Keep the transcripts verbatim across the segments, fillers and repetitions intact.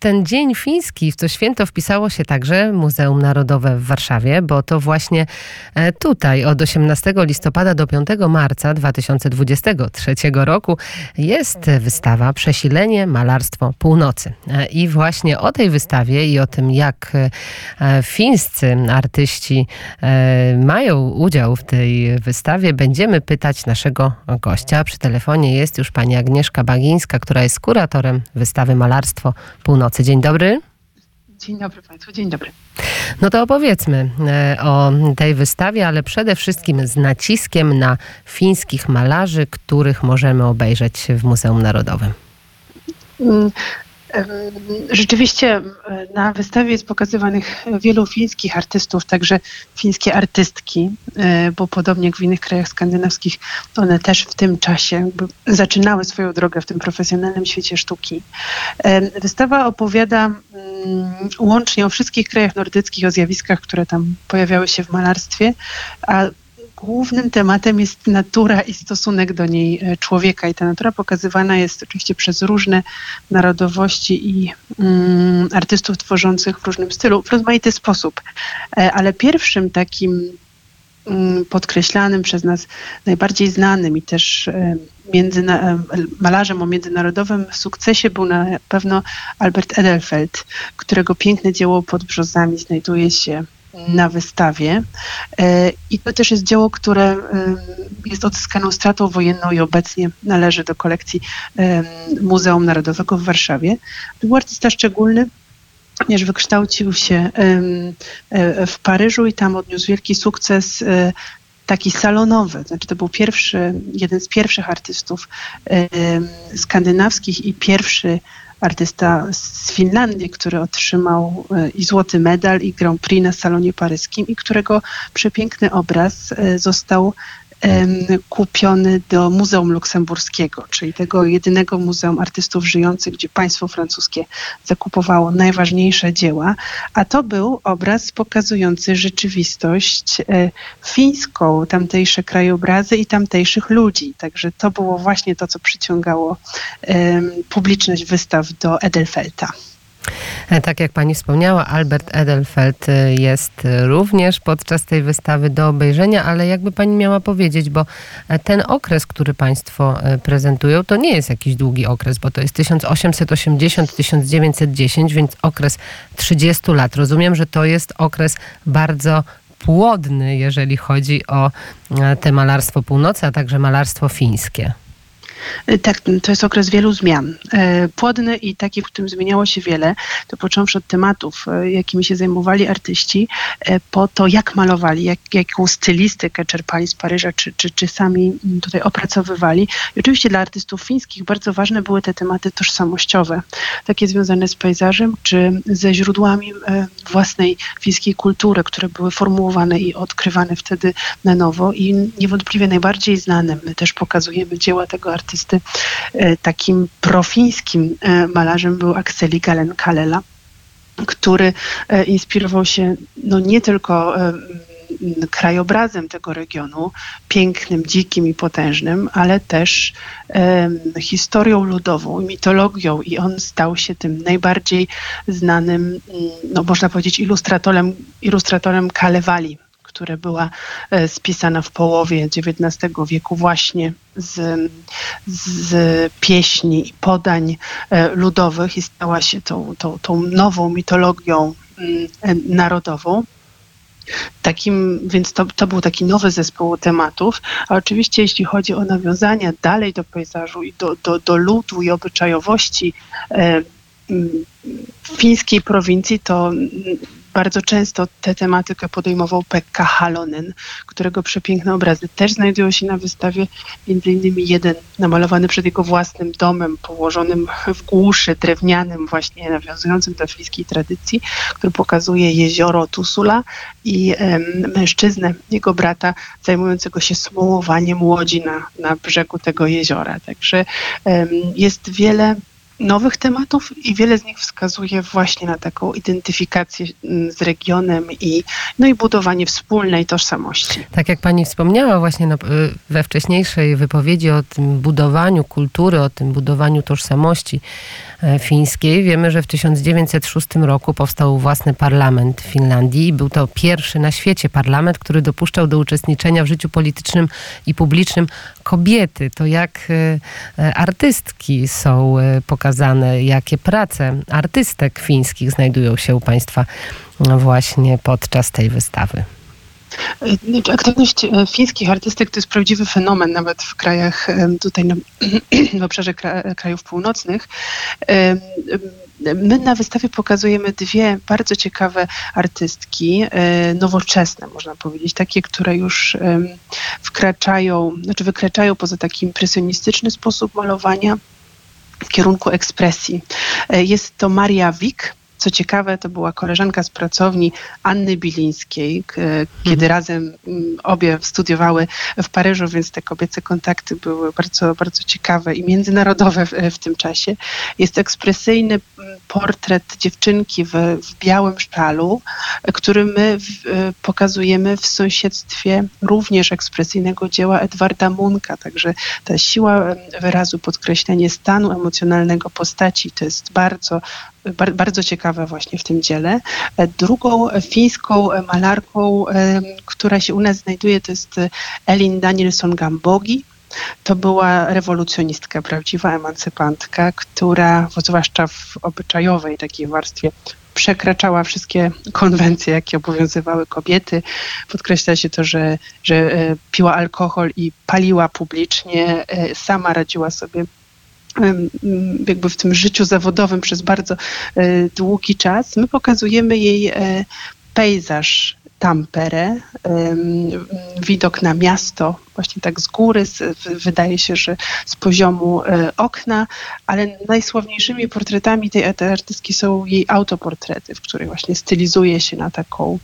ten Dzień Fiński, w to święto wpisało się także Muzeum Narodowe w Warszawie, bo to właśnie tutaj od osiemnastego listopada do piątego marca dwa tysiące dwudziestego trzeciego roku jest wystawa Przesilenie Malarstwo Północy. I właśnie o tej wystawie i o tym, jak fińscy artyści mają udział w tej wystawie, będziemy pytać naszego gościa. Przy telefonie jest już pani Agnieszka Bagińska, która jest kuratorem wystawy Malarstwo Północy. Dzień dobry. Dzień dobry Państwu, dzień dobry. No to opowiedzmy o tej wystawie, ale przede wszystkim z naciskiem na fińskich malarzy, których możemy obejrzeć w Muzeum Narodowym. Rzeczywiście na wystawie jest pokazywanych wielu fińskich artystów, także fińskie artystki, bo podobnie jak w innych krajach skandynawskich, one też w tym czasie jakby zaczynały swoją drogę w tym profesjonalnym świecie sztuki. Wystawa opowiada łącznie o wszystkich krajach nordyckich, o zjawiskach, które tam pojawiały się w malarstwie, a głównym tematem jest natura i stosunek do niej człowieka. I ta natura pokazywana jest oczywiście przez różne narodowości i mm, artystów tworzących w różnym stylu, w rozmaity sposób. Ale pierwszym takim mm, podkreślanym przez nas, najbardziej znanym i też międzyna- malarzem o międzynarodowym sukcesie był na pewno Albert Edelfelt, którego piękne dzieło Pod brzozami znajduje się na wystawie. I to też jest dzieło, które jest odzyskaną stratą wojenną i obecnie należy do kolekcji Muzeum Narodowego w Warszawie. To był artysta szczególny, ponieważ wykształcił się w Paryżu i tam odniósł wielki sukces taki salonowy. Znaczy to był pierwszy, jeden z pierwszych artystów skandynawskich i pierwszy artysta z Finlandii, który otrzymał i złoty medal, i Grand Prix na salonie paryskim, i którego przepiękny obraz został kupiony do Muzeum Luksemburskiego, czyli tego jedynego muzeum artystów żyjących, gdzie państwo francuskie zakupowało najważniejsze dzieła, a to był obraz pokazujący rzeczywistość fińską, tamtejsze krajobrazy i tamtejszych ludzi. Także to było właśnie to, co przyciągało publiczność wystaw do Edelfelta. Tak jak pani wspomniała, Albert Edelfelt jest również podczas tej wystawy do obejrzenia, ale jakby pani miała powiedzieć, bo ten okres, który państwo prezentują, to nie jest jakiś długi okres, bo to jest tysiąc osiemset osiemdziesiąt do tysiąc dziewięćset dziesięć, więc okres trzydziestu lat. Rozumiem, że to jest okres bardzo płodny, jeżeli chodzi o te malarstwo północy, a także malarstwo fińskie. Tak, to jest okres wielu zmian. Płodny i taki, w którym zmieniało się wiele, to począwszy od tematów, jakimi się zajmowali artyści, po to, jak malowali, jak, jaką stylistykę czerpali z Paryża, czy, czy, czy sami tutaj opracowywali. I oczywiście dla artystów fińskich bardzo ważne były te tematy tożsamościowe, takie związane z pejzażem, czy ze źródłami własnej fińskiej kultury, które były formułowane i odkrywane wtedy na nowo. I niewątpliwie najbardziej znanym, my też pokazujemy dzieła tego artysty, takim profińskim malarzem był Akseli Gallen-Kallela, który inspirował się no nie tylko krajobrazem tego regionu, pięknym, dzikim i potężnym, ale też um, historią ludową, mitologią, i on stał się tym najbardziej znanym, no można powiedzieć, ilustratorem, ilustratorem Kalevali, która była spisana w połowie dziewiętnastego wieku właśnie z, z pieśni i podań ludowych i stała się tą, tą, tą nową mitologią narodową. Takim, więc to, to był taki nowy zespół tematów, a oczywiście jeśli chodzi o nawiązania dalej do pejzażu i do, do, do ludu i obyczajowości e, fińskiej prowincji, to bardzo często tę tematykę podejmował Pekka Halonen, którego przepiękne obrazy też znajdują się na wystawie. Między innymi jeden namalowany przed jego własnym domem, położonym w głuszy, drewnianym, właśnie nawiązującym do fińskiej tradycji, który pokazuje jezioro Tusula i um, mężczyznę, jego brata, zajmującego się smułowaniem łodzi na, na brzegu tego jeziora. Także um, jest wiele nowych tematów i wiele z nich wskazuje właśnie na taką identyfikację z regionem i, no i budowanie wspólnej tożsamości. Tak jak pani wspomniała właśnie no, we wcześniejszej wypowiedzi o tym budowaniu kultury, o tym budowaniu tożsamości, fińskiej. Wiemy, że w tysiąc dziewięćset szóstym roku powstał własny parlament w Finlandii. Był to pierwszy na świecie parlament, który dopuszczał do uczestniczenia w życiu politycznym i publicznym kobiety. To jak artystki są pokazane, jakie prace artystek fińskich znajdują się u państwa właśnie podczas tej wystawy. Aktywność fińskich artystek to jest prawdziwy fenomen, nawet w krajach tutaj na, w obszarze krajów północnych. My na wystawie pokazujemy dwie bardzo ciekawe artystki, nowoczesne można powiedzieć, takie, które już wkraczają, znaczy wykraczają poza taki impresjonistyczny sposób malowania w kierunku ekspresji. Jest to Maria Wik. Co ciekawe, to była koleżanka z pracowni Anny Bilińskiej, kiedy razem obie studiowały w Paryżu, więc te kobiece kontakty były bardzo, bardzo ciekawe i międzynarodowe w, w tym czasie. Jest ekspresyjny portret dziewczynki w, w białym szalu, który my w, pokazujemy w sąsiedztwie również ekspresyjnego dzieła Edwarda Munka. Także ta siła wyrazu, podkreślenie stanu emocjonalnego postaci to jest bardzo bardzo ciekawe właśnie w tym dziele. Drugą fińską malarką, która się u nas znajduje, to jest Elin Danielsson-Gambogi. To była rewolucjonistka, prawdziwa emancypantka, która zwłaszcza w obyczajowej takiej warstwie przekraczała wszystkie konwencje, jakie obowiązywały kobiety. Podkreśla się to, że, że piła alkohol i paliła publicznie, sama radziła sobie jakby w tym życiu zawodowym przez bardzo długi czas. My pokazujemy jej pejzaż Tampere, widok na miasto, właśnie tak z góry, wydaje się, że z poziomu okna, ale najsławniejszymi portretami tej artystki są jej autoportrety, w których właśnie stylizuje się na taką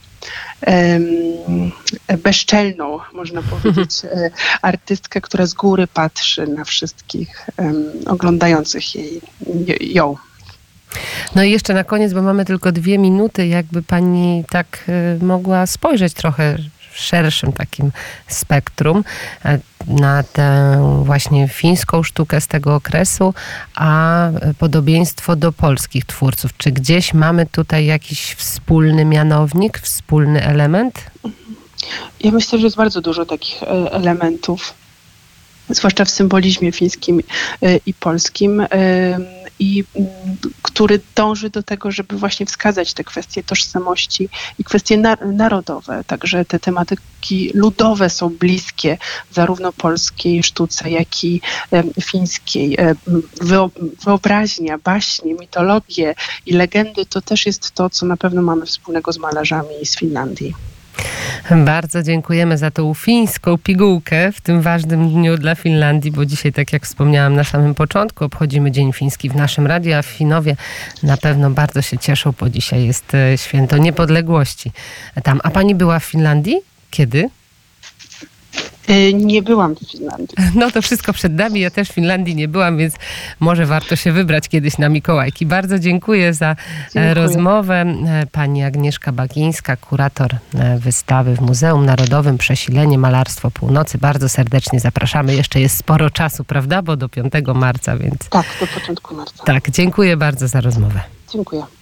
bezczelną, można powiedzieć, artystkę, która z góry patrzy na wszystkich oglądających jej, ją. No i jeszcze na koniec, bo mamy tylko dwie minuty, jakby pani tak mogła spojrzeć trochę w szerszym takim spektrum na tę właśnie fińską sztukę z tego okresu, a podobieństwo do polskich twórców. Czy gdzieś mamy tutaj jakiś wspólny mianownik, wspólny element? Ja myślę, że jest bardzo dużo takich elementów, zwłaszcza w symbolizmie fińskim i polskim, i który dąży do tego, żeby właśnie wskazać te kwestie tożsamości i kwestie narodowe. Także te tematyki ludowe są bliskie zarówno polskiej sztuce, jak i fińskiej. Wyobraźnia, baśnie, mitologie i legendy to też jest to, co na pewno mamy wspólnego z malarzami z Finlandii. Bardzo dziękujemy za tą fińską pigułkę w tym ważnym dniu dla Finlandii, bo dzisiaj, tak jak wspomniałam na samym początku, obchodzimy Dzień Fiński w naszym radiu, a Finowie na pewno bardzo się cieszą, bo dzisiaj jest święto niepodległości tam. A pani była w Finlandii? Kiedy? Nie byłam w Finlandii. No to wszystko przed nami. Ja też w Finlandii nie byłam, więc może warto się wybrać kiedyś na Mikołajki. Bardzo dziękuję za dziękuję. rozmowę. Pani Agnieszka Bagińska, kurator wystawy w Muzeum Narodowym Przesilenie Malarstwo Północy. Bardzo serdecznie zapraszamy. Jeszcze jest sporo czasu, prawda? Bo do piątego marca, więc... Tak, do początku marca. Tak, dziękuję bardzo za rozmowę. Dziękuję.